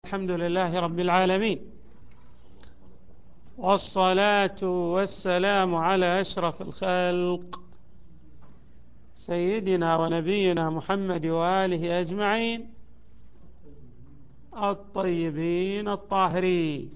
الحمد لله رب العالمين، والصلاة والسلام على أشرف الخلق سيدنا ونبينا محمد وآله أجمعين الطيبين الطاهرين،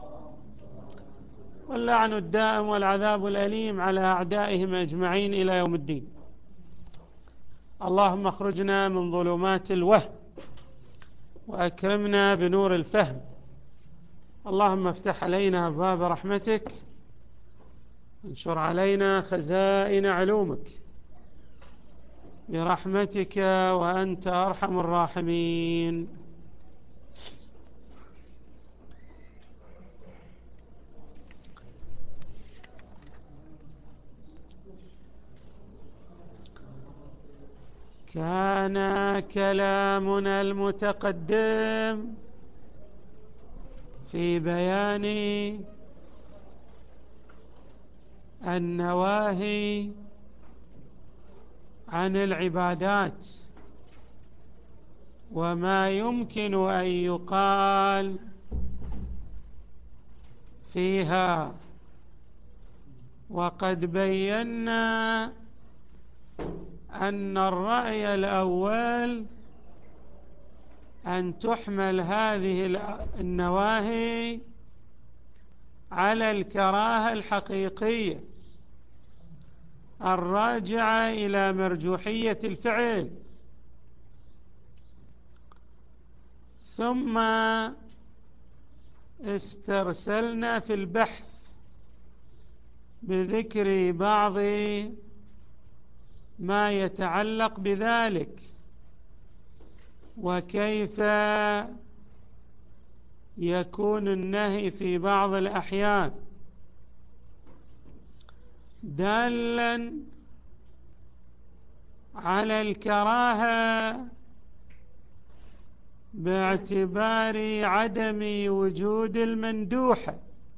واللعن الدائم والعذاب الأليم على أعدائهم أجمعين إلى يوم الدين. اللهم اخرجنا من ظلمات الوهم وأكرمنا بنور الفهم. اللهم افتح علينا أبواب رحمتك، انشر علينا خزائن علومك برحمتك وأنت أرحم الراحمين. كان كلامنا المتقدم في بيان النواهي عن العبادات وما يمكن أن يقال فيها، وقد بينا أن الرأي الأول أن تحمل هذه النواهي على الكراهة الحقيقية الراجعة إلى مرجوحية الفعل، ثم استرسلنا في البحث بذكر بعض ما يتعلق بذلك، وكيف يكون النهي في بعض الأحيان دالا على الكراهة باعتبار عدم وجود المندوحة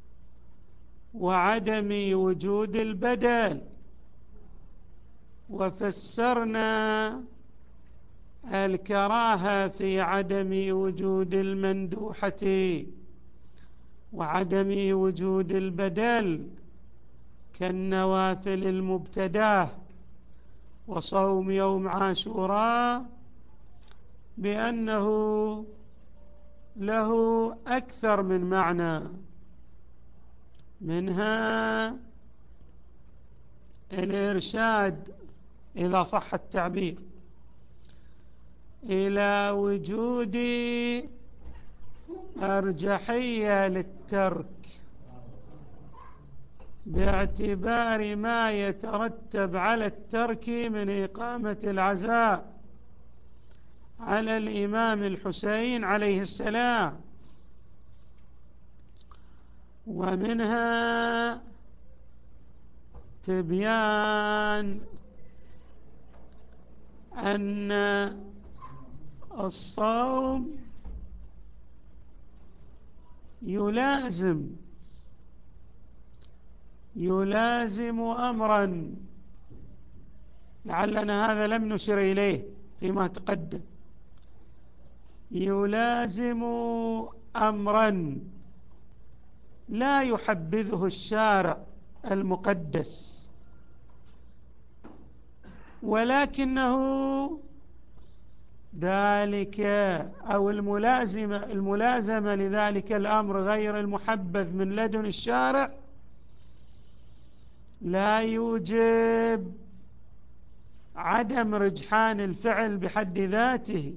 وعدم وجود البدل، وفسرنا الكراهة في عدم وجود المندوحة وعدم وجود البدل كالنوافل المبتداه وصوم يوم عاشوراء بأنه له أكثر من معنى، منها الإرشاد إذا صح التعبير إلى وجود أرجحية للترك باعتبار ما يترتب على الترك من إقامة العزاء على الإمام الحسين عليه السلام، ومنها تبيان أن الصوم يلازم أمرا، لعلنا هذا لم نشر إليه فيما تقدم، يلازم أمرا لا يحبذه الشارع المقدس، ولكنه ذلك أو الملازمة لذلك الأمر غير المحبذ من لدن الشارع لا يوجب عدم رجحان الفعل بحد ذاته.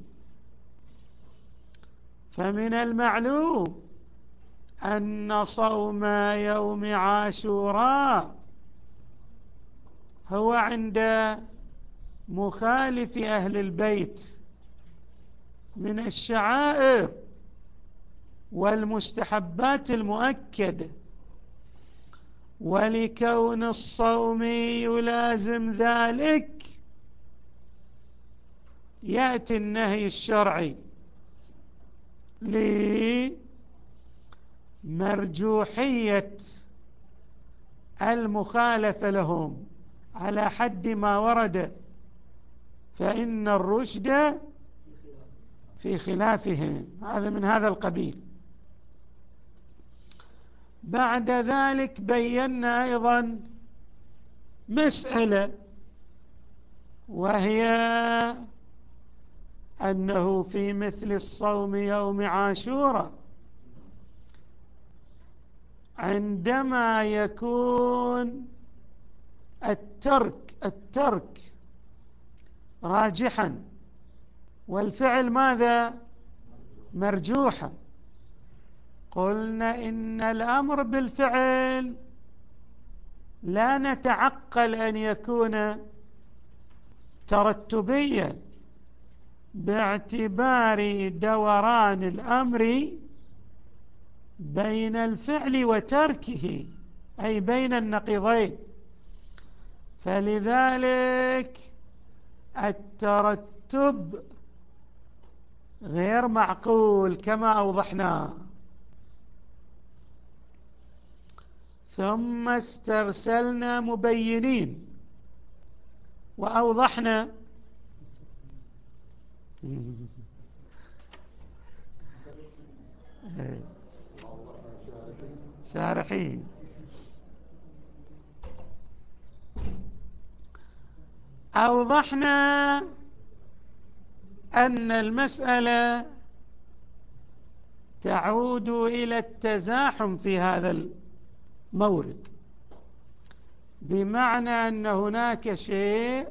فمن المعلوم أن صوم يوم عاشوراء هو عند مخالف أهل البيت من الشعائر والمستحبات المؤكدة، ولكون الصوم يلازم ذلك يأتي النهي الشرعي لمرجوحية المخالفة لهم على حد ما ورد، فإن الرشد في خلافهم، هذا من هذا القبيل. بعد ذلك بينا أيضا مسألة، وهي أنه في مثل الصوم يوم عاشوراء عندما يكون الترك راجحا والفعل ماذا؟ مرجوحا، قلنا إن الأمر بالفعل لا نتعقل أن يكون ترتبيا باعتبار دوران الأمر بين الفعل وتركه، أي بين النقيضين، فلذلك الترتب غير معقول كما أوضحنا. ثم استرسلنا مبينين وأوضحنا شارحين أوضحنا أن المسألة تعود إلى التزاحم في هذا المورد، بمعنى أن هناك شيء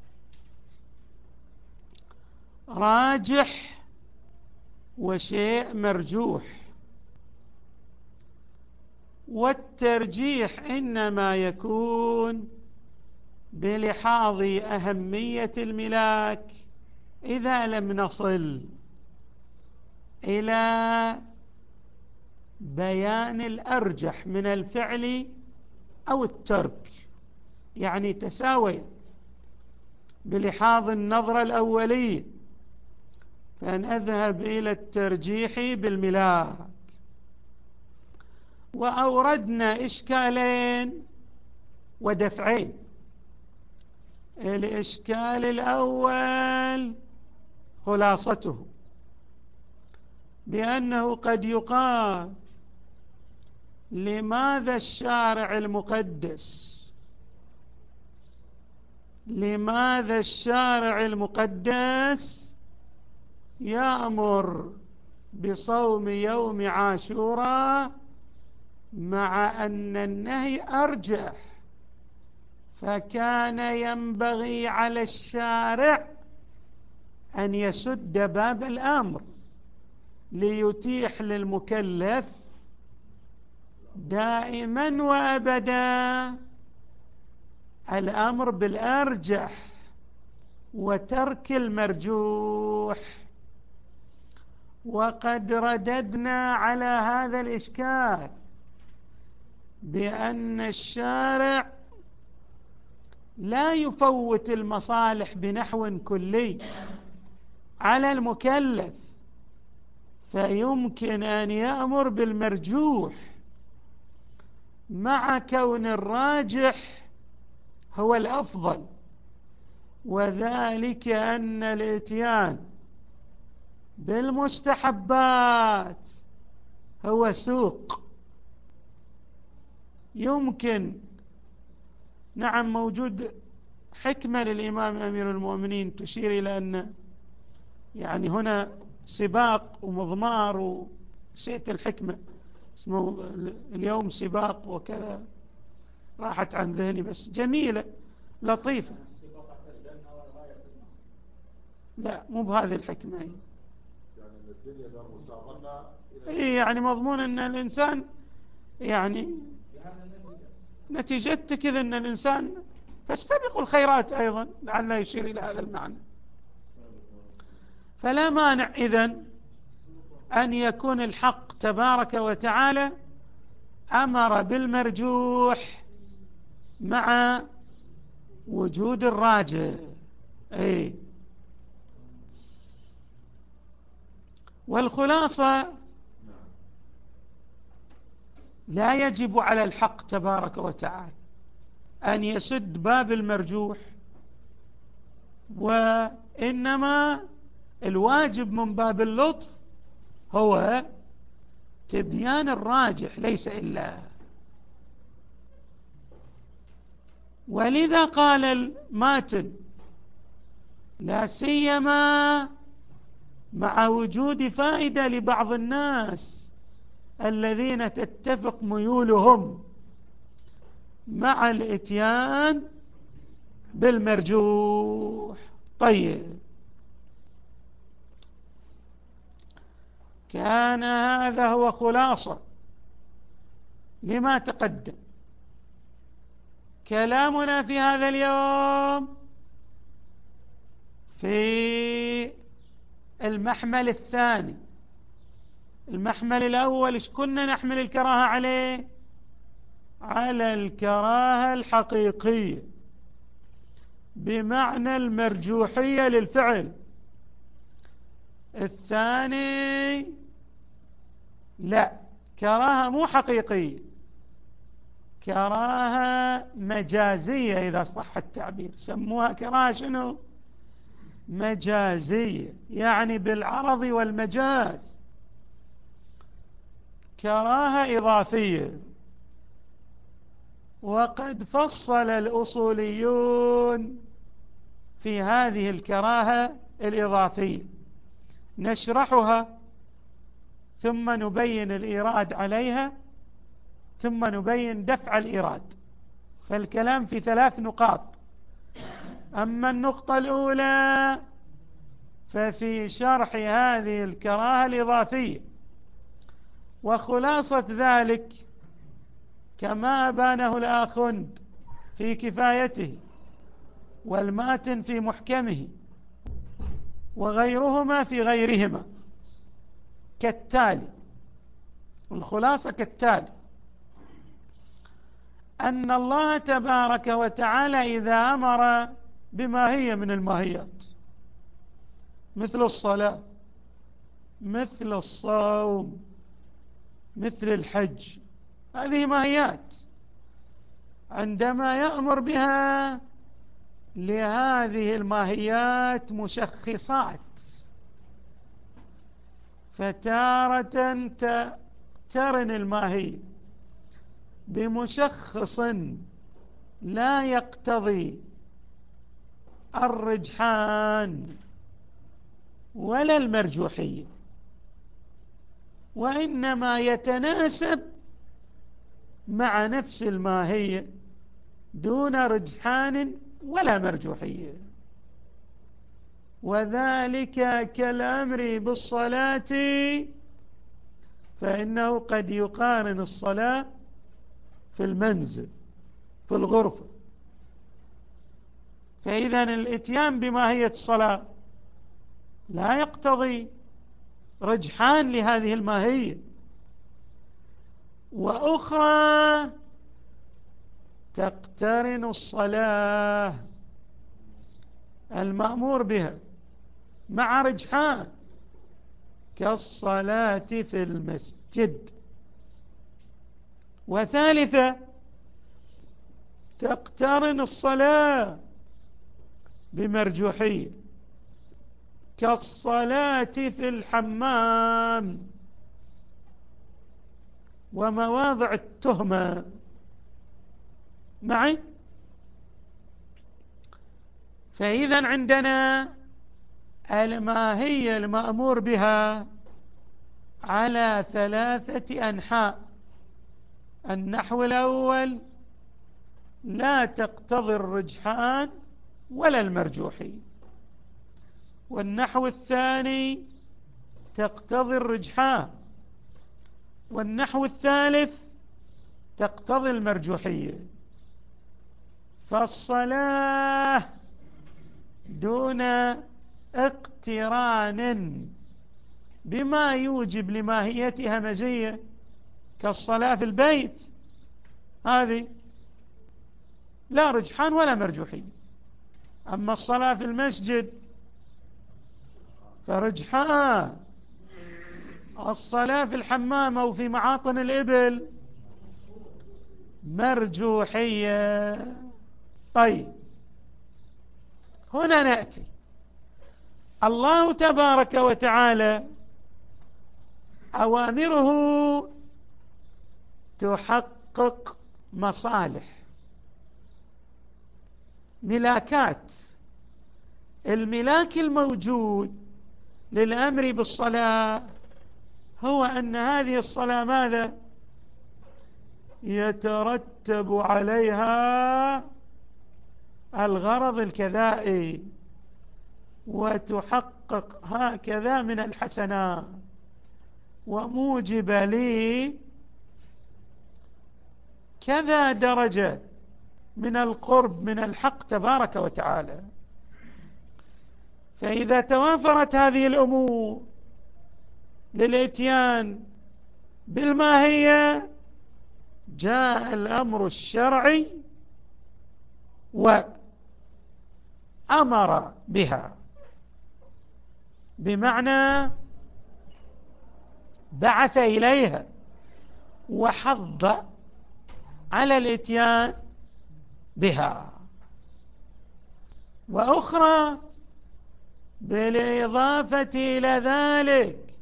راجح وشيء مرجوح، والترجيح إنما يكون بلحاظ أهمية الملاك إذا لم نصل إلى بيان الأرجح من الفعل أو الترك، يعني تساوي بلحاظ النظرة الأولية، فنذهب إلى الترجيح بالملاك. وأوردنا إشكالين ودفعين. الإشكال الأول خلاصته بأنه قد يقال لماذا الشارع المقدس يأمر بصوم يوم عاشوراء مع أن النهي أرجح، فكان ينبغي على الشارع أن يسد باب الأمر ليتيح للمكلف دائما وأبدا الأمر بالأرجح وترك المرجوح. وقد رددنا على هذا الإشكال بأن الشارع لا يفوت المصالح بنحو كلي على المكلف، فيمكن أن يأمر بالمرجوح مع كون الراجح هو الأفضل، وذلك أن الإتيان بالمستحبات هو سوق. يمكن نعم موجود حكمة للإمام أمير المؤمنين تشير إلى أن يعني هنا سباق ومضمار وسيت الحكمة اسمه اليوم سباق وكذا، راحت عن ذهني بس جميلة لطيفة. لا مو بهذه الحكمة يعني مضمون أن الإنسان يعني نتيجة كذا أن الإنسان فاستبقوا الخيرات أيضا لعله يشير إلى هذا المعنى. فلا مانع إذن أن يكون الحق تبارك وتعالى أمر بالمرجوح مع وجود الراجح. والخلاصة لا يجب على الحق تبارك وتعالى أن يسد باب المرجوح، وإنما الواجب من باب اللطف هو تبيان الراجح ليس إلا. ولذا قال الماتن لا سيما مع وجود فائدة لبعض الناس الذين تتفق ميولهم مع الإتيان بالمرجوح. طيب، كان هذا هو خلاصة لما تقدم. كلامنا في هذا اليوم في المحمل الثاني. المحمل الأول إيش كنا نحمل الكراهة عليه؟ على الكراهة الحقيقية بمعنى المرجوحية للفعل. الثاني لا، كراهة مو حقيقية، كراهة مجازية إذا صح التعبير. سموها كراهة شنو؟ مجازية، يعني بالعرض والمجاز، كراهة إضافية. وقد فصل الأصوليون في هذه الكراهة الإضافية، نشرحها ثم نبين الإيراد عليها ثم نبين دفع الإيراد. فالكلام في 3 نقاط. أما النقطة الأولى ففي شرح هذه الكراهة الإضافية، وخلاصة ذلك كما أبانه الآخوند في كفايته والماتن في محكمه وغيرهما في غيرهما كالتالي. الخلاصة كالتالي: أن الله تبارك وتعالى إذا أمر بماهية من الماهيات مثل الصلاة، مثل الصوم، مثل الحج، هذه ماهيات، عندما يأمر بها لهذه الماهيات مشخصات، فتارة تقترن الماهية بمشخص لا يقتضي الرجحان ولا المرجوحية، وإنما يتناسب مع نفس الماهية دون رجحان ولا مرجوحية. وذلك كالأمر بالصلاة، فإنه قد يقارن الصلاة في المنزل في الغرفة، فإذا الإتيان بماهية الصلاة لا يقتضي رجحان لهذه الماهية. وأخرى تقترن الصلاة المأمور بها مع رجحان كالصلاة في المسجد. وثالثة تقترن الصلاة بمرجوحية كالصلاة في الحمام ومواضع التهمة. معي؟ فإذا عندنا الماهية المأمور بها على 3 أنحاء. النحو الأول لا تقتضي الرجحان ولا المرجوحية، والنحو الثاني تقتضي الرجحان، والنحو الثالث تقتضي المرجوحية. فالصلاة دون اقتران بما يوجب لماهيتها مزية كالصلاة في البيت، هذه لا رجحان ولا مرجوحية. أما الصلاة في المسجد فرجحان، الصلاة في الحمام أو في معاطن الإبل مرجوحية. طيب، هنا نأتي الله تبارك وتعالى أوامره تحقق مصالح، ملاكات. الملاك الموجود للأمر بالصلاة هو أن هذه الصلاة ماذا؟ يترتب عليها الغرض الكذائي، وتحقق هكذا من الحسنات، وموجب لي كذا درجة من القرب من الحق تبارك وتعالى. فإذا توافرت هذه الأمور للإتيان بالماهية، جاء الأمر الشرعي وأمر بها، بمعنى بعث إليها وحض على الإتيان بها. وأخرى بالإضافة إلى ذلك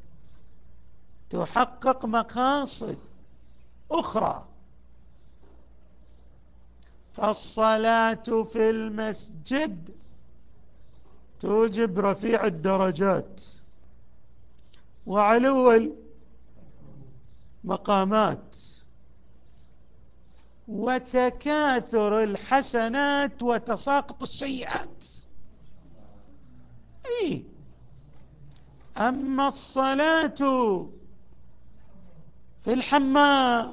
تحقق مقاصد أخرى. فالصلاة في المسجد توجب رفيع الدرجات وعلو المقامات وتكاثر الحسنات وتساقط السيئات. أما الصلاة في الحمام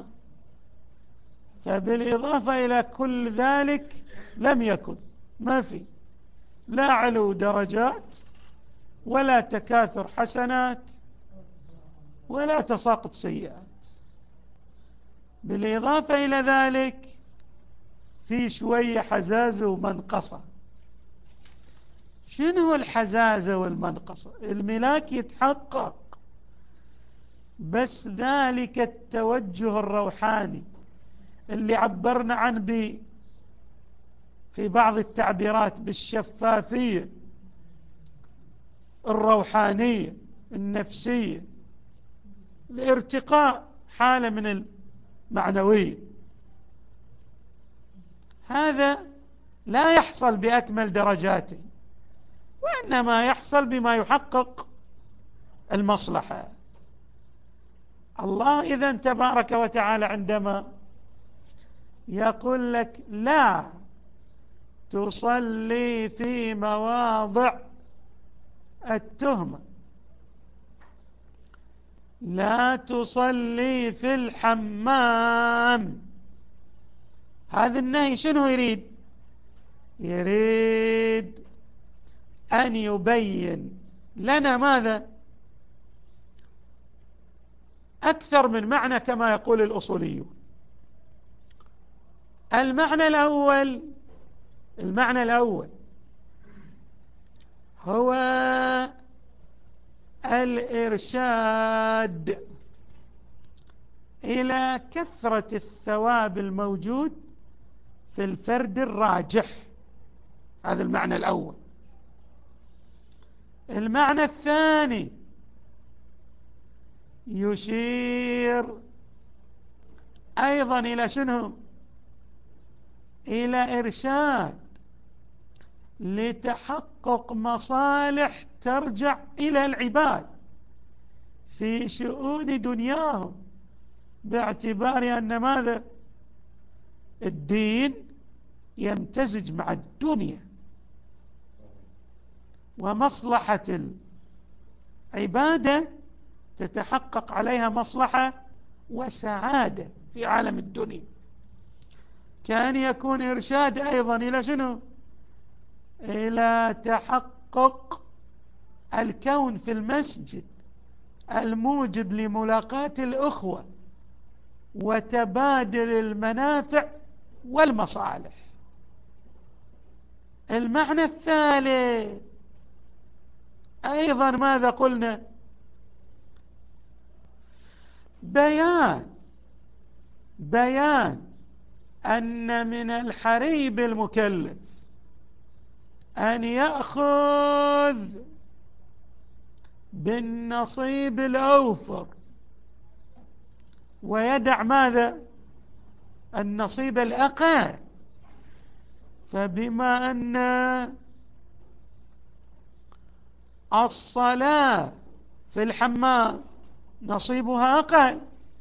فبالإضافة إلى كل ذلك لم يكن، ما في لا علو درجات ولا تكاثر حسنات ولا تساقط سيئات. بالإضافة إلى ذلك في شوية حزازة ومنقصة. شنو الحزازة والمنقصة؟ الملاك يتحقق، بس ذلك التوجه الروحاني اللي عبرنا عنه في بعض التعبيرات بالشفافية الروحانية النفسية، الارتقاء، حالة من المعنوية، هذا لا يحصل بأكمل درجاته، وإنما يحصل بما يحقق المصلحة. الله إذن تبارك وتعالى عندما يقول لك لا تصلي في مواضع التهمة، لا تصلي في الحمام، هذا النهي شنو يريد؟ يريد أن يبين لنا ماذا؟ أكثر من معنى كما يقول الأصوليون. المعنى الأول هو الإرشاد إلى كثرة الثواب الموجود في الفرد الراجح، هذا المعنى الأول. المعنى الثاني يشير أيضا إلى شنو؟ إلى إرشاد لتحقق مصالح ترجع إلى العباد في شؤون دنياهم، باعتبار أن ماذا؟ الدين يمتزج مع الدنيا، ومصلحة العبادة تتحقق عليها مصلحة وسعادة في عالم الدنيا. كان يكون إرشاد أيضا إلى شنو؟ إلى تحقق الكون في المسجد الموجب لملاقاة الأخوة وتبادل المنافع والمصالح. المعنى الثالث أيضا ماذا قلنا؟ بيان أن من الحري بالمكلف أن يأخذ بالنصيب الأوفر ويدع ماذا؟ النصيب الأقل. فبما أن الصلاة في الحمام نصيبها أقل،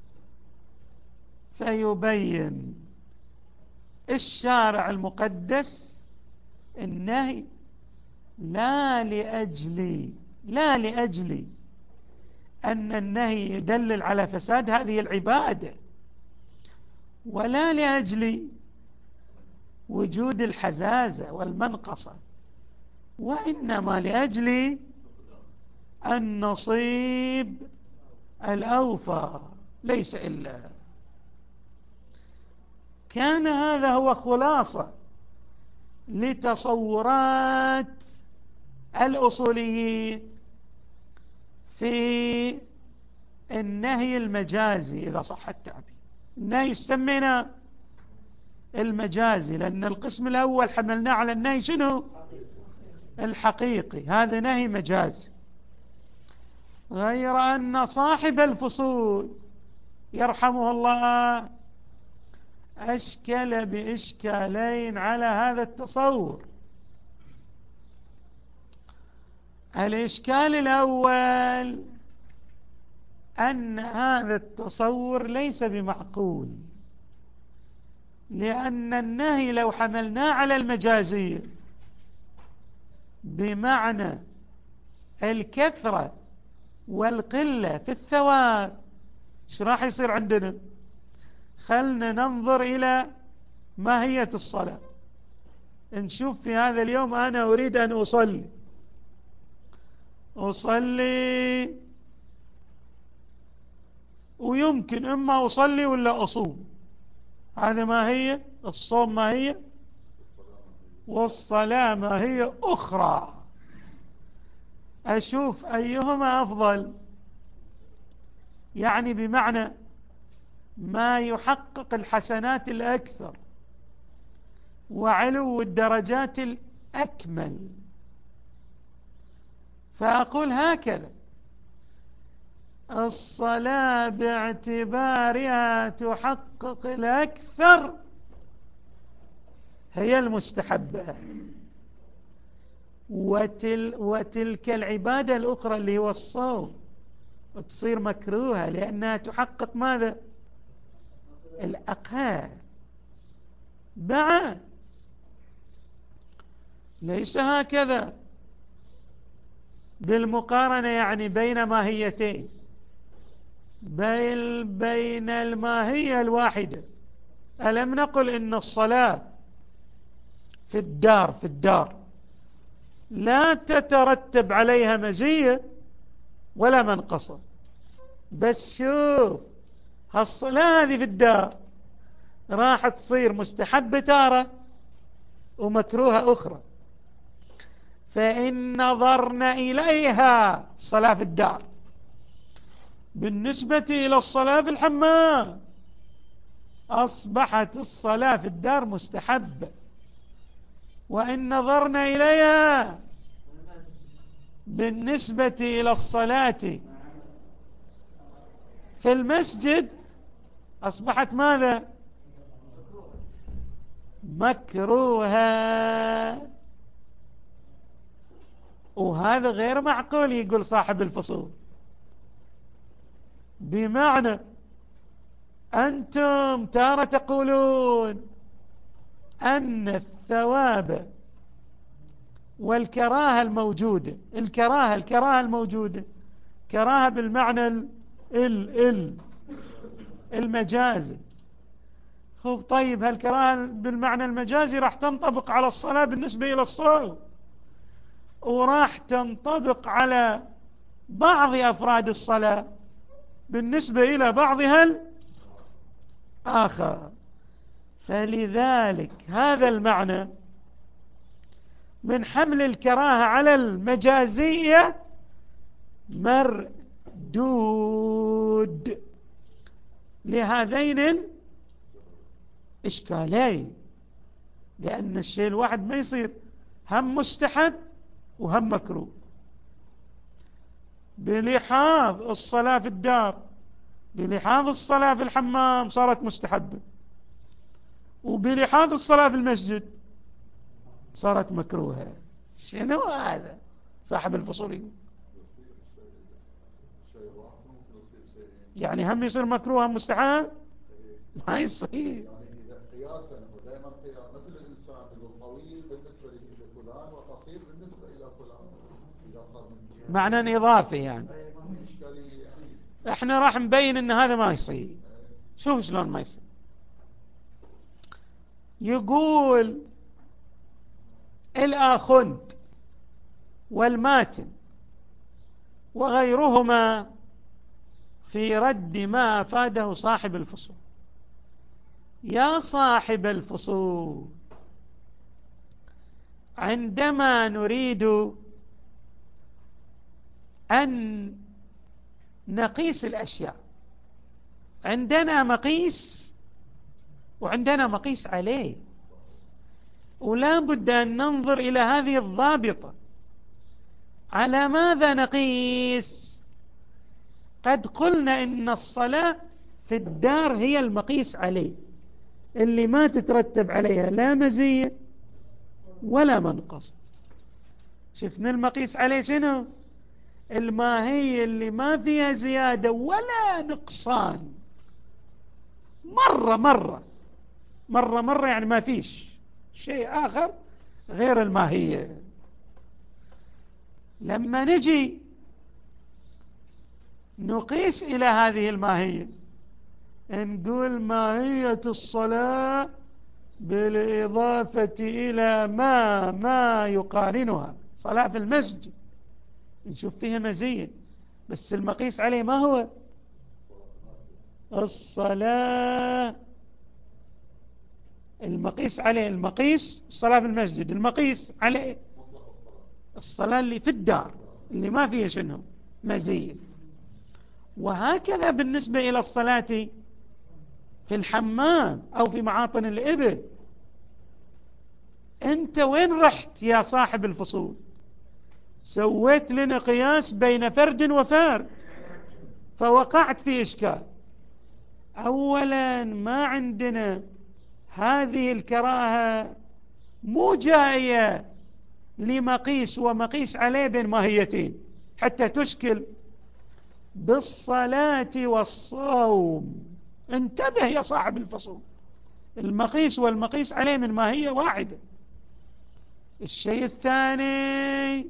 فيبين الشارع المقدس النهي لا لأجل أن النهي يدلل على فساد هذه العبادة، ولا لأجل وجود الحزازة والمنقصة، وإنما لأجل النصيب الأوفى، ليس إلا. كان هذا هو خلاصة لتصورات الأصوليين في النهي المجازي، إذا صح التعبير. النهي سمينا المجازي لأن القسم الأول حملناه على النهي شنو؟ الحقيقي. هذا نهي مجازي. غير أن صاحب الفصول يرحمه الله أشكل بإشكالين على هذا التصور. الإشكال الأول أن هذا التصور ليس بمعقول، لأن النهي لو حملناه على المجازية بمعنى الكثرة والقلة في الثواب، ايش راح يصير عندنا؟ خلنا ننظر إلى ماهية الصلاة. نشوف في هذا اليوم أنا أريد أن أصلي ويمكن إما أصلي ولا أصوم. هذا ما هي الصوم، ما هي والصلاة ما هي أخرى. أشوف أيهما أفضل، يعني بمعنى ما يحقق الحسنات الأكثر وعلو الدرجات الأكمل. فأقول هكذا: الصلاة باعتبارها تحقق الأكثر هي المستحبة، وتلك العبادة الأخرى اللي هو الصوم تصير مكروهة لأنها تحقق ماذا؟ الأقل. بعد ليس هكذا بالمقارنة، يعني بين ماهيتين، بين الماهية الواحدة. ألم نقل إن الصلاة في الدار لا تترتب عليها مزية ولا منقصة؟ بس شوف، هالصلاة هذه في الدار راح تصير مستحبة تارة ومكروهة أخرى. فإن نظرنا إليها الصلاة في الدار بالنسبة إلى الصلاة في الحمام، أصبحت الصلاة في الدار مستحبة. وإن نظرنا إليها بالنسبة إلى الصلاة في المسجد، أصبحت ماذا؟ مكروهة. وهذا غير معقول، يقول صاحب الفصول. بمعنى أنتم تارة تقولون أن الثواب والكراهة الموجودة، الكراهة الموجودة كراهة بالمعنى المجازي. خب طيب، هالكراهة بالمعنى المجازي راح تنطبق على الصلاة بالنسبة إلى الصوم، وراح تنطبق على بعض أفراد الصلاة بالنسبة إلى بعضها الآخر. فلذلك هذا المعنى من حمل الكراهة على المجازية مردود لهذين الإشكالين، لأن الشيء الواحد ما يصير هم مستحب وهم مكروه. بلحاظ الصلاة في الدار بلحاظ الصلاة في الحمام صارت مستحبة، وبلحاظ الصلاة في المسجد صارت مكروهة. شنو هذا؟ صاحب الفصول يقول يعني هم يصير مكروه هم مستحب؟ ما يصير. يعني إذا قياسا ودائما قياس مثل الإنسان يقول طويل بالنسبة لفلان وقصير بالنسبة إلى فلان، إذا صار من معنى إضافي يعني. ما في إشكالية يعني. احنا راح نبين ان هذا ما يصير. شوف شلون ما يصير. يقول الآخند والماتن وغيرهما في رد ما أفاده صاحب الفصول. يا صاحب الفصول، عندما نريد أن نقيس الأشياء عندنا مقيس وعندنا مقيس عليه، ولا بد أن ننظر إلى هذه الضابطة. على ماذا نقيس؟ قد قلنا إن الصلاة في الدار هي المقيس عليه، اللي ما تترتب عليها لا مزية ولا منقص. شفنا المقيس عليه شنو؟ الماهية اللي ما فيها زيادة ولا نقصان، مرة يعني ما فيش شيء آخر غير الماهية. لما نجي نقيس إلى هذه الماهية نقول ماهية الصلاة بالإضافة إلى ما يقارنها صلاة في المسجد، نشوف فيها مزية، بس المقيس عليه ما هو؟ الصلاة. المقيس عليه الصلاة في المسجد، المقيس عليه الصلاة اللي في الدار اللي ما فيها شنو مزية. وهكذا بالنسبة إلى الصلاة في الحمام أو في معاطن الإبل. أنت وين رحت يا صاحب الفصول؟ سويت لنا قياس بين فرد وفرد فوقعت في إشكال. أولا ما عندنا هذه الكراهة مو جاية لمقيس ومقيس عليه بين ماهيتين حتى تشكل بالصلاة والصوم. انتبه يا صاحب الفصول، المقيس والمقيس عليه من ماهية واحدة. الشيء الثاني،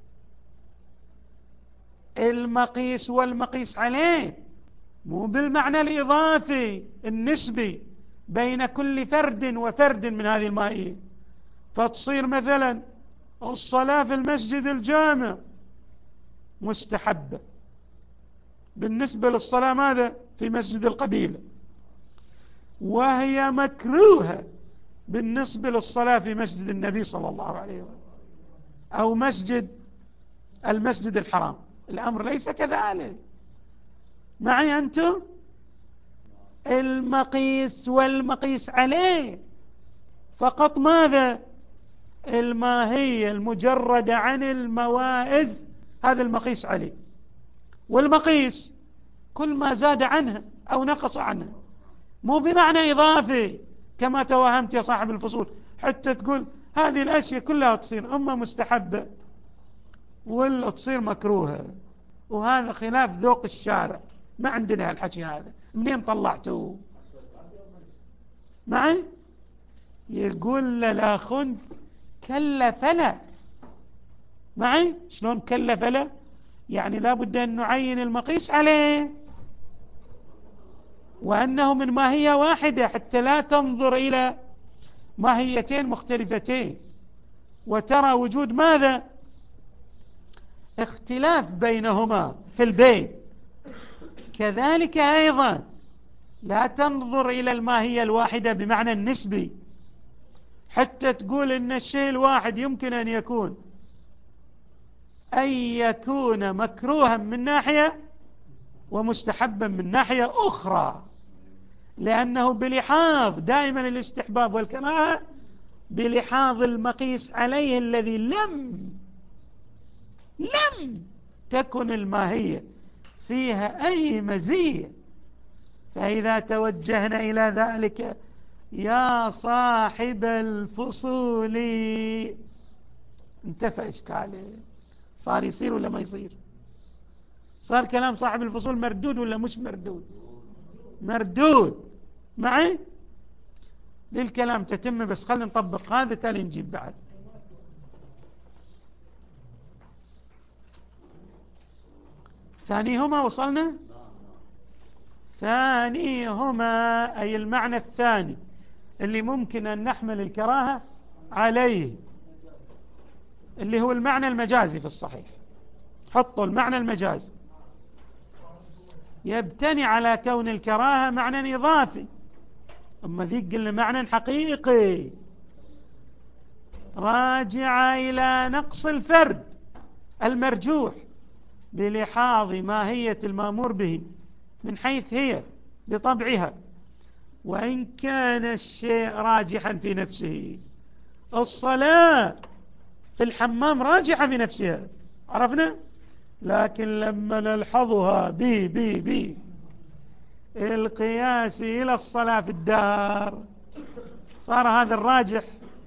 المقيس والمقيس عليه مو بالمعنى الإضافي النسبي بين كل فرد وفرد من هذه الماهية، فتصير مثلا الصلاة في المسجد الجامع مستحبة بالنسبة للصلاة ماذا في مسجد القبيلة، وهي مكروهة بالنسبة للصلاة في مسجد النبي صلى الله عليه وسلم أو المسجد الحرام. الأمر ليس كذلك. معي أنتم؟ المقيس والمقيس عليه فقط ماذا؟ الماهية المجردة عن الموائز، هذا المقيس عليه. والمقيس كل ما زاد عنها أو نقص عنها، مو بمعنى إضافي كما توهمت يا صاحب الفصول حتى تقول هذه الأشياء كلها تصير أما مستحبة ولا تصير مكروهة. وهذا خلاف ذوق الشارع، ما عندنا هالحكي هذا. منين طلعتوه؟ معي؟ يقول للأخن كلف له. معي؟ شلون كلف له؟ يعني لابد أن نعين المقيس عليه وأنه من ماهية واحدة حتى لا تنظر إلى ماهيتين مختلفتين وترى وجود ماذا؟ اختلاف بينهما في البين. كذلك أيضا لا تنظر إلى الماهية الواحدة بمعنى النسبي حتى تقول إن الشيء الواحد يمكن أن يكون مكروها من ناحية ومستحبا من ناحية أخرى، لأنه بلحاظ دائما الاستحباب والكراهة بلحاظ المقيس عليه الذي لم تكن الماهية فيها أي مزية. فإذا توجهنا إلى ذلك يا صاحب الفصول انتفى إشكاله. صار يصير ولا ما يصير؟ صار كلام صاحب الفصول مردود ولا مش مردود؟ مردود معي. للكلام تتم، بس خلينا نطبق هذا تالي نجيب بعد. ثانيهما وصلنا. ثانيهما أي المعنى الثاني اللي ممكن أن نحمل الكراهة عليه، اللي هو المعنى المجازي في الصحيح. حطوا المعنى المجازي، يبتني على كون الكراهة معنى إضافي. أما ذيك قلنا معنى حقيقي راجع إلى نقص الفرد المرجوح بلحاظ ماهية المأمور به من حيث هي بطبعها، وإن كان الشيء راجحا في نفسه. الصلاة في الحمام راجحة في نفسها، عرفنا، لكن لما نلحظها القياس إلى الصلاة في الدار صار هذا الراجح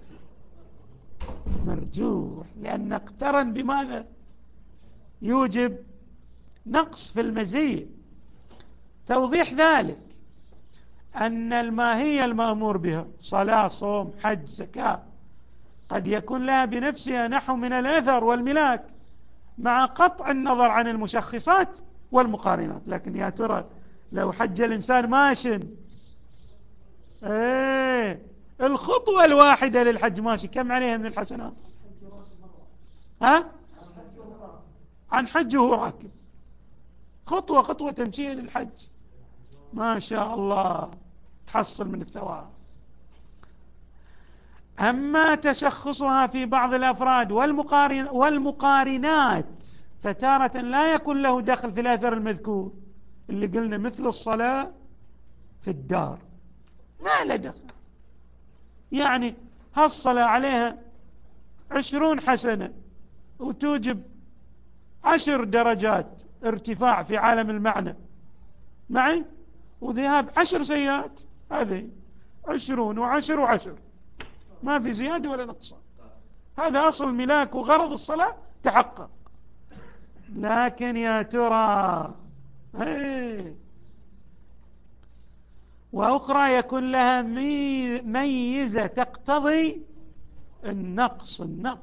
مرجوح، لأن اقترن بماذا؟ يوجب نقص في المزية. توضيح ذلك أن الماهية المأمور بها صلاة صوم حج زكاة قد يكون لها بنفسها نحو من الأثر والملاك مع قطع النظر عن المشخصات والمقارنات. لكن يا ترى لو حج الإنسان ماشٍ، الخطوة الواحدة للحج ماشي كم عليها من الحسنات؟ عن حج وهو راكب، خطوة خطوة تمشيها للحج ما شاء الله تحصل من الثواب. أما تشخصها في بعض الأفراد والمقارنات فتارة لا يكون له دخل في الأثر المذكور اللي قلنا مثل الصلاة في الدار ما له دخل. يعني هالصلاة عليها 20 حسنة وتوجب 10 درجات ارتفاع في عالم المعنى معي، وذهاب 10 سيئات، هذه 20 و10 و10 ما في زيادة ولا نقصان. هذا أصل ملاك وغرض الصلاة تحقق. لكن يا ترى وأخرى يكون لها ميزة تقتضي النقص.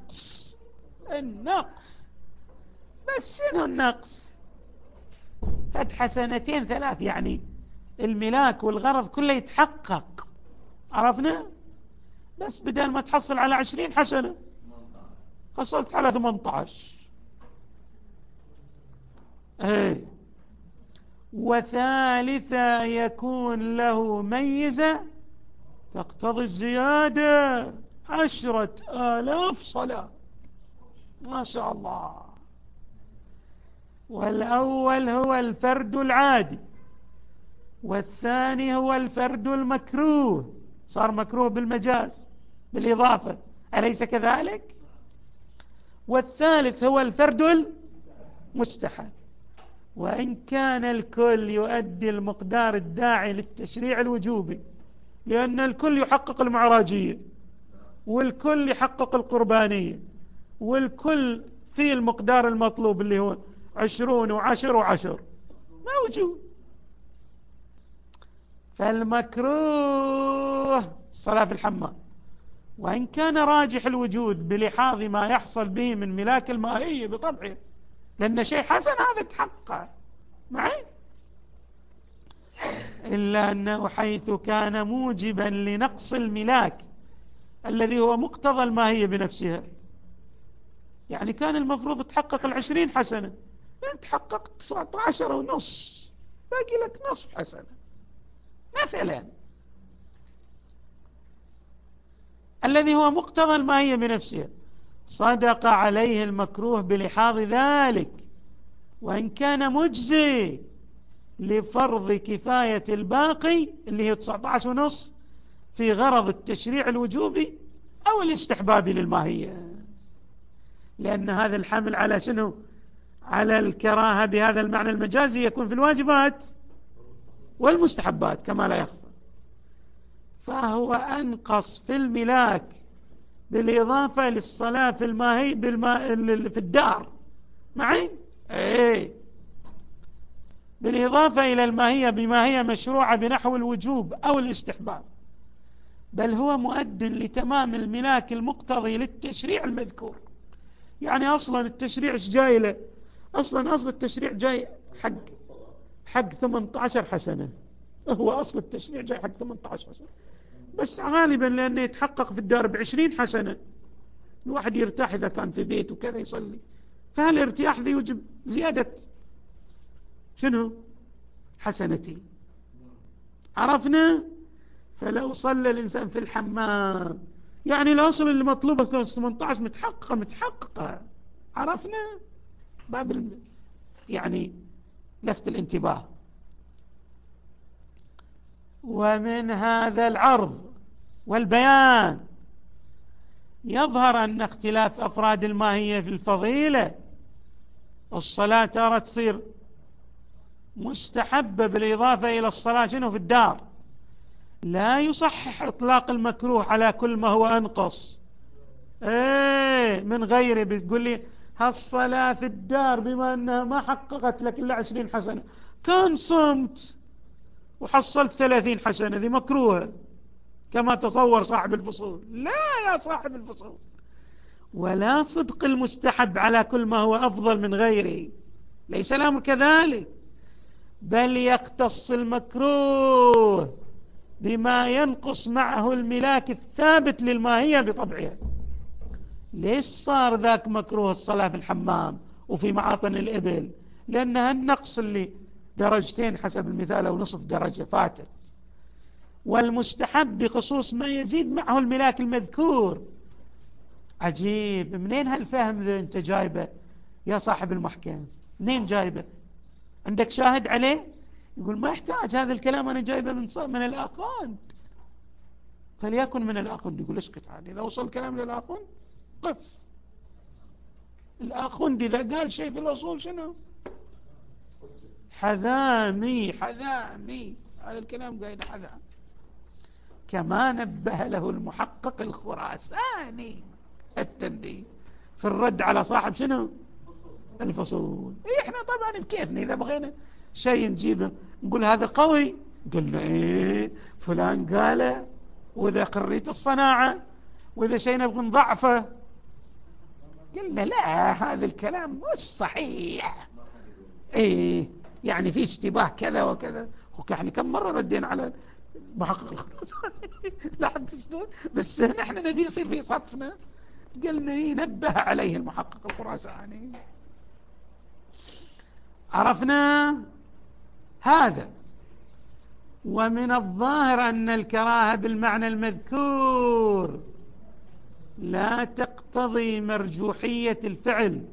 بس شنو النقص؟ فد حسنتين 3، يعني الملاك والغرض كله يتحقق، عرفنا، بس بدل ما تحصل على 20 حسنة حصلت على 18. وثالثا يكون له ميزة تقتضي الزيادة 10,000 صلاة ما شاء الله. والأول هو الفرد العادي، والثاني هو الفرد المكروه، صار مكروه بالمجاز بالإضافة، أليس كذلك؟ والثالث هو الفرد المستحب. وإن كان الكل يؤدي المقدار الداعي للتشريع الوجوبي، لأن الكل يحقق المعراجية والكل يحقق القربانية والكل في المقدار المطلوب اللي هو 20 و10 و10 موجود. فالمكروه الصلاة في الحمام، وإن كان راجح الوجود بلحاظ ما يحصل به من ملاك المائية بطبعه، لأن شيء حسن هذا تحقق معي، إلا أنه حيث كان موجبا لنقص الملاك الذي هو مقتضى الماهية بنفسها، يعني كان المفروض تحقق 20 حسنة، أنت حققت 19.5، باقي لك نصف حسنة مثلا، الذي هو مقتضى الماهية بنفسها، صدق عليه المكروه بلحاظ ذلك، وإن كان مجزي لفرض كفاية الباقي اللي هي 19.5 في غرض التشريع الوجوبي أو الاستحبابي للماهية. لأن هذا الحمل على شنو؟ على الكراهة بهذا المعنى المجازي يكون في الواجبات والمستحبات كما لا يخفى، فهو أنقص في الملاك بالإضافة للصلاة في الماهي في الدار معي بالإضافة إلى الماهية بما هي مشروعة بنحو الوجوب أو الاستحباب، بل هو مؤد لتمام الملاك المقتضي للتشريع المذكور. يعني أصلا التشريع ايش جاي له؟ أصل التشريع جاي حق 18 حسنة، هو أصل التشريع جاي حق 18 حسنة، بس غالبا لأنه يتحقق في الدار ب20 حسنة، الواحد يرتاح إذا كان في بيت وكذا يصلي، فهالارتياح ذي يوجب زيادة شنو؟ حسنتين. عرفنا؟ فلو صلى الإنسان في الحمام، يعني الأصل اللي مطلوبة 18 متحققة. عرفنا؟ باب يعني لفت الانتباه. ومن هذا العرض والبيان يظهر أن اختلاف أفراد الماهية في الفضيلة، الصلاة تارة تصير مستحبة بالإضافة إلى الصلاة شنو في الدار، لا يصحح إطلاق المكروه على كل ما هو أنقص. من غيره بتقول لي هالصلاة في الدار بما أنها ما حققت لك إلا 20 حسنة، كان صمت وحصلت 30 حسنة، ذي مكروهة كما تصور صاحب الفصول. لا يا صاحب الفصول، ولا صدق المستحب على كل ما هو أفضل من غيره، ليس الأمر كذلك، بل يختص المكروه بما ينقص معه الملاك الثابت للماهية بطبعها. ليش صار ذاك مكروه الصلاة في الحمام وفي معاطن الإبل؟ لأنها النقص اللي درجتين حسب المثال أو نصف درجة فاتت، والمستحب بخصوص ما يزيد معه الملاك المذكور. عجيب، منين هالفهم ذا أنت جايبه يا صاحب المحكم؟ منين جايبه؟ عندك شاهد عليه؟ يقول ما يحتاج، هذا الكلام أنا جايبه من الآخوند، فليكن من الآخوند. يقول اسكت عادي، إذا وصل الكلام للآخوند قف. الآخوند إذا قال شيء في الأصول شنو؟ حذامي، هذا الكلام قايل حذامي، كما نبه له المحقق الخراساني التنبيه في الرد على صاحب شنو؟ الفصول. احنا طبعا بكيفنا اذا بغينا شيء نجيبه نقول هذا قوي، قلنا فلان قاله، واذا قريت الصناعة، واذا شيء نبغى نضعفه قلنا لا، هذا الكلام مش صحيح، يعني في اشتباه كذا وكذا. احنا كم مرة ردينا على محقق الخراساني لا حد تشتون، بس نحن نبي يصير في صفنا، قلنا نبه عليه المحقق الخراساني. عرفنا هذا. ومن الظاهر أن الكراهة بالمعنى المذكور لا تقتضي مرجوحية الفعل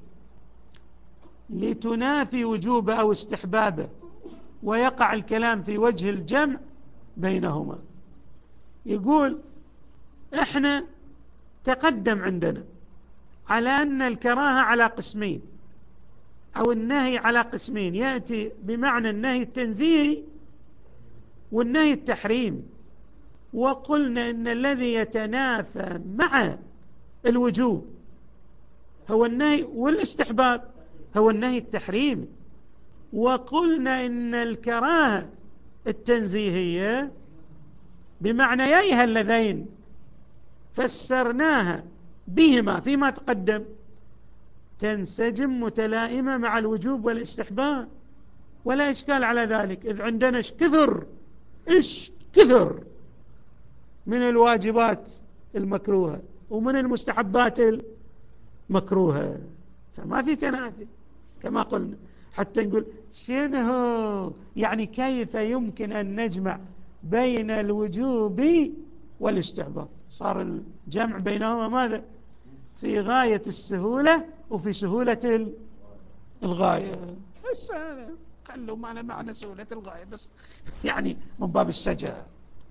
لتنافي وجوبه أو استحبابه، ويقع الكلام في وجه الجمع بينهما. يقول احنا تقدم عندنا على أن الكراهة على قسمين، أو النهي على قسمين، يأتي بمعنى النهي التنزيهي والنهي التحريمي، وقلنا إن الذي يتنافى مع الوجوب هو النهي، والاستحباب هو النهي التحريمي. وقلنا إن الكراهة التنزيهية بمعنييها اللذين فسرناها بهما فيما تقدم تنسجم متلائمة مع الوجوب والاستحباب، ولا إشكال على ذلك، إذ عندنا إيش كثر من الواجبات المكروهة ومن المستحبات المكروهة، فما في تنافي كما قلنا. حتى نقول شنو يعني كيف يمكن أن نجمع بين الوجوب والاستحباب؟ صار الجمع بينهما ماذا؟ في غاية السهولة وفي سهولة الغاية. بس هذا خلوا معنى سهولة الغاية بس، يعني من باب السجع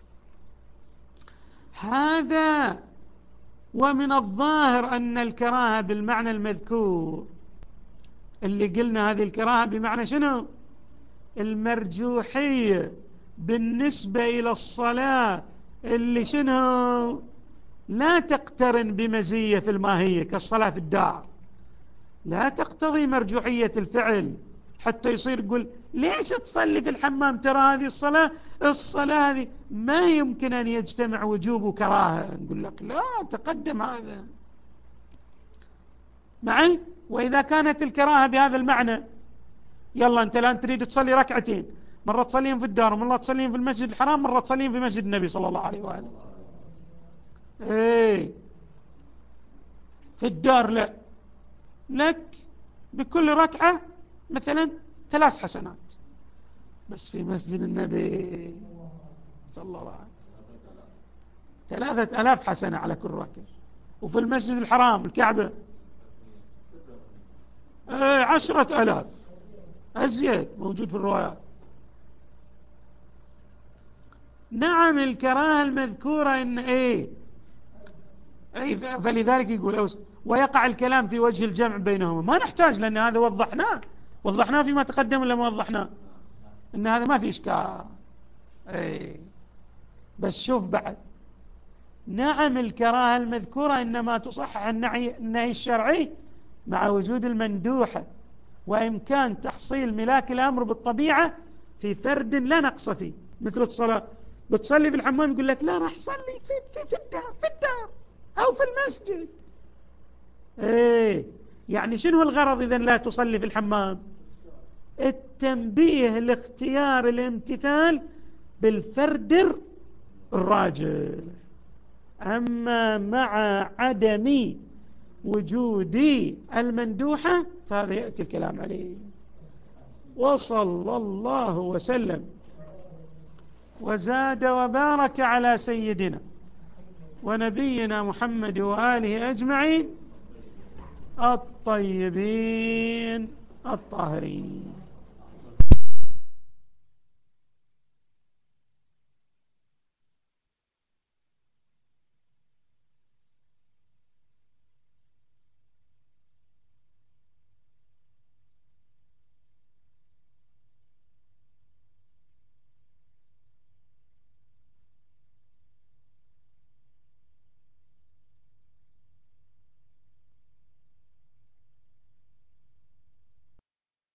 هذا. ومن الظاهر أن الكراهة بالمعنى المذكور اللي قلنا هذه الكراهة بمعنى شنو؟ المرجوحية بالنسبة إلى الصلاة اللي شنو؟ لا تقترن بمزية في الماهية كالصلاة في الدار، لا تقتضي مرجوحية الفعل حتى يصير يقول ليش تصلي في الحمام؟ ترى هذه الصلاة هذه ما يمكن أن يجتمع وجوب وكراهة. نقول لك لا، تقدم هذا معي. وإذا كانت الكراهة بهذا المعنى، يلا أنت الآن تريد تصلي ركعتين، مرة تصلين في الدار، مرة تصلين في المسجد الحرام، مرة تصلين في مسجد النبي صلى الله عليه وآله. إيه، في الدار لا، لك بكل ركعة مثلا 3 حسنات، بس في مسجد النبي صلى الله عليه وسلم 3000 حسنة على كل ركعة. وفي المسجد الحرام الكعبة 10,000 أزيد موجود في الروايات. نعم الكراهة المذكورة إن فلذلك يقول ويقع الكلام في وجه الجمع بينهما. ما نحتاج، لأن هذا وضحناه فيما تقدم ولا ما وضحناه، إن هذا ما في إشكال. بس شوف بعد، نعم الكراهة المذكورة إنما تصحح النهي الشرعي مع وجود المندوحة وإمكان تحصيل ملاك الأمر بالطبيعة في فرد لا نقص فيه، مثل الصلاة. بتصلي في الحمام يقول لك لا، راح صلي في الدار أو في المسجد. يعني شنو الغرض إذن لا تصلي في الحمام؟ التنبيه لاختيار الامتثال بالفرد الراجح. أما مع عدم وجود المندوحة فهذا يأتي الكلام عليه. وصلى الله وسلم وزاد وبارك على سيدنا ونبينا محمد وآله أجمعين الطيبين الطاهرين.